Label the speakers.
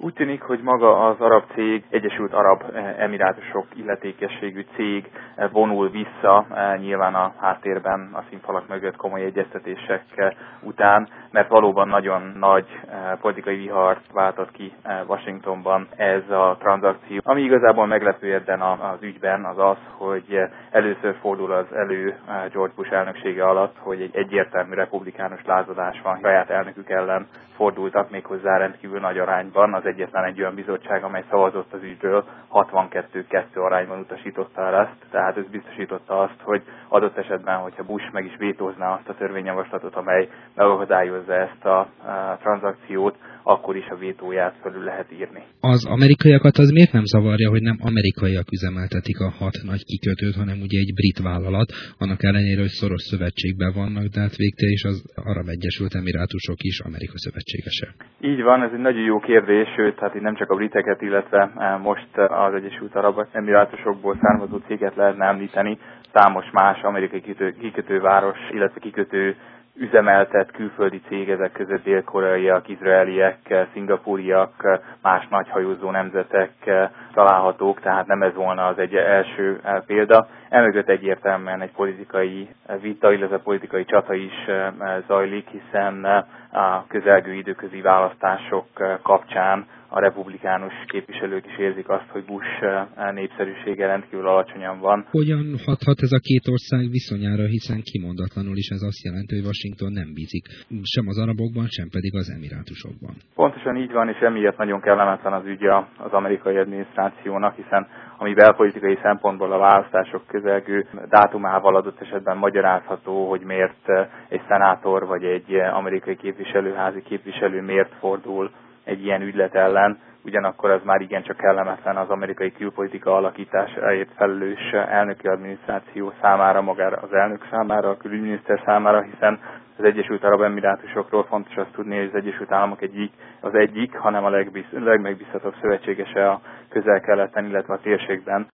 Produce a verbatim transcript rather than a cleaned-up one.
Speaker 1: Úgy tűnik, hogy maga az arab cég, Egyesült Arab Emirátusok illetékességű cég vonul vissza, nyilván a háttérben a színfalak mögött komoly egyeztetések után, mert valóban nagyon nagy politikai vihart váltott ki Washingtonban ez a tranzakció. Ami igazából meglepő ebben az ügyben az az, hogy először fordul az elő George Bush elnöksége alatt, hogy egy egyértelmű republikánus lázadás van, saját elnökük ellen fordultak méghozzá rendkívül nagy arányban. Az egyetlen egy olyan bizottság, amely szavazott az ügyről, hatvankettő kettő arányban utasította el ezt, tehát ez biztosította azt, hogy adott esetben, hogyha Bush meg is vétózná azt a törvényjavaslatot, amely megakadályozza ezt a, a tranzakciót, akkor is a vétóját felül lehet írni.
Speaker 2: Az amerikaiakat az miért nem zavarja, hogy nem amerikaiak üzemeltetik a hat nagy kikötőt, hanem ugye egy brit vállalat, annak ellenére, hogy szoros szövetségben vannak, de hát végtelen is az Arab Egyesült Emirátusok is Amerika szövetségese.
Speaker 1: Így van, ez egy nagyon jó kérdés, sőt, hát itt nem csak a briteket, illetve most az Egyesült Arab Emirátusokból származó céget lehetne említeni, számos más amerikai kikötőváros, illetve kikötő üzemeltet külföldi cég, ezek között dél-koreaiak, izraeliek, szingapúriak, más nagyhajózó nemzetek találhatók, tehát nem ez volna az egy első példa. Emögött egyértelműen egy politikai vita, illetve politikai csata is zajlik, hiszen a közelgő időközi választások kapcsán a republikánus képviselők is érzik azt, hogy Bush népszerűsége rendkívül alacsonyan van.
Speaker 2: Hogyan hathat ez a két ország viszonyára, hiszen kimondatlanul is ez azt jelenti, hogy Washington nem bízik sem az arabokban, sem pedig az emirátusokban.
Speaker 1: Pontosan így van, és emiatt nagyon kellemetlen az ügy az amerikai adminisztrációnak, hiszen ami belpolitikai szempontból a választások közelgő dátumával adott esetben magyarázható, hogy miért egy szenátor vagy egy amerikai képviselőházi képviselő miért fordul egy ilyen ügylet ellen, ugyanakkor az már igencsak kellemetlen az amerikai külpolitika alakításáért felelős elnöki adminisztráció számára, magára az elnök számára, a külügyminiszter számára, hiszen az Egyesült Arab Emirátusokról fontos azt tudni, hogy az Egyesült Államok egyik, az egyik, hanem a legmegbízhatóbb szövetségese a Közel-Keleten, illetve a térségben.